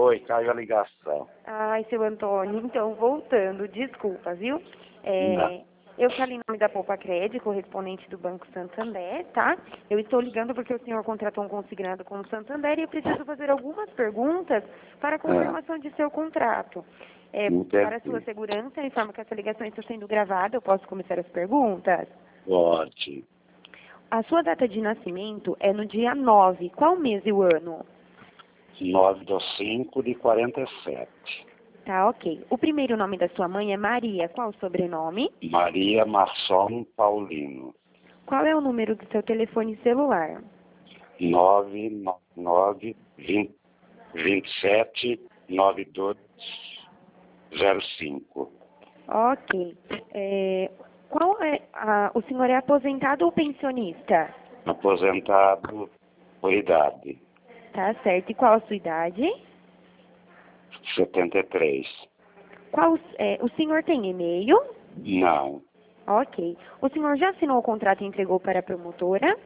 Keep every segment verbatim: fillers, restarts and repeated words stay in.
Foi, caiu a ligação. Ai, seu Antônio, então, voltando, desculpa, viu? É, Não. eu falo em nome da Poupa Cred, correspondente do Banco Santander, tá? Eu estou ligando porque o senhor contratou um consignado com o Santander e eu preciso fazer algumas perguntas para a confirmação de seu contrato. É, para a sua Entendi. segurança, informo que essa ligação está sendo gravada. Eu posso começar as perguntas? Pode. A sua data de nascimento é no dia nove. Qual mês e o ano? nove do cinco de quarenta e sete. Tá, ok. O primeiro nome da sua mãe é Maria. Qual o sobrenome? Maria Masson Paulino. Qual é o número do seu telefone celular? nove nove nove, vinte, vinte e sete, noventa e dois, zero cinco. Ok. É, qual é a, o senhor é aposentado ou pensionista? Aposentado por idade. Tá certo. E qual a sua idade? setenta e três. Qual, é, o senhor tem e-mail? Não. Ok. O senhor já assinou o contrato e entregou para a promotora?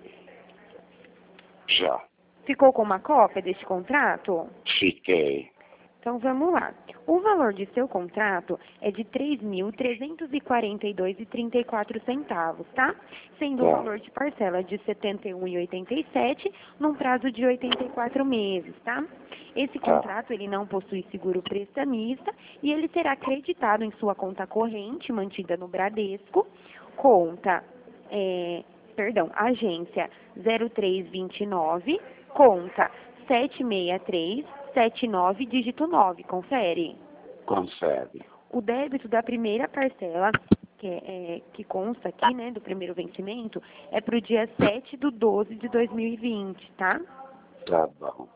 Já. Ficou com uma cópia deste contrato? Fiquei. Então vamos lá. O valor de seu contrato é de três mil trezentos e quarenta e dois reais e trinta e quatro centavos, tá? Sendo o Tá. valor de parcela de setenta e um reais e oitenta e sete centavos num prazo de oitenta e quatro meses, tá? Esse Tá. contrato ele não possui seguro prestamista e ele será acreditado em sua conta corrente mantida no Bradesco, conta, é, perdão, agência zero três vinte e nove, conta sete seis três sete nove, dígito nove, confere. Confere. O débito da primeira parcela, que, é, é, que consta aqui, né, do primeiro vencimento, é para o dia sete de doze de dois mil e vinte, tá? Tá bom.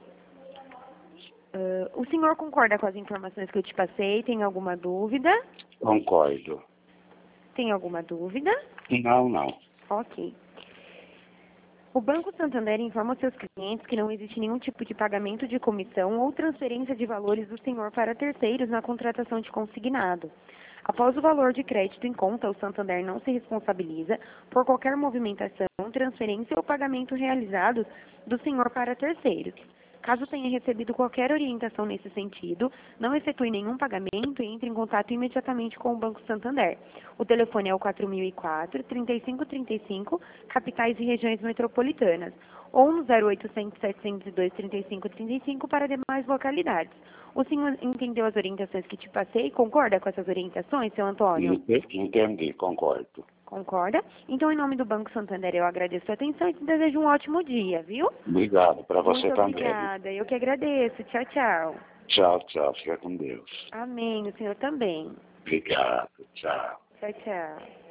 Uh, o senhor concorda com as informações que eu te passei? Tem alguma dúvida? Concordo. Tem alguma dúvida? Não, não. Ok. O Banco Santander informa aos seus clientes que não existe nenhum tipo de pagamento de comissão ou transferência de valores do senhor para terceiros na contratação de consignado. Após o valor de crédito em conta, o Santander não se responsabiliza por qualquer movimentação, transferência ou pagamento realizados do senhor para terceiros. Caso tenha recebido qualquer orientação nesse sentido, não efetue nenhum pagamento e entre em contato imediatamente com o Banco Santander. O telefone é o quatro mil e quatro, trinta e cinco trinta e cinco, capitais e regiões metropolitanas, ou no zero oitocentos, setecentos e dois, trinta e cinco trinta e cinco para demais localidades. O senhor entendeu as orientações que te passei? Concorda com essas orientações, seu Antônio? Entendi, concordo. Concorda? Então, em nome do Banco Santander, eu agradeço a atenção e te desejo um ótimo dia, viu? Obrigado para você Muito também. obrigada. Eu que agradeço. Tchau, tchau. Tchau, tchau. Fica com Deus. Amém. O senhor também. Obrigado. Tchau. Tchau, tchau.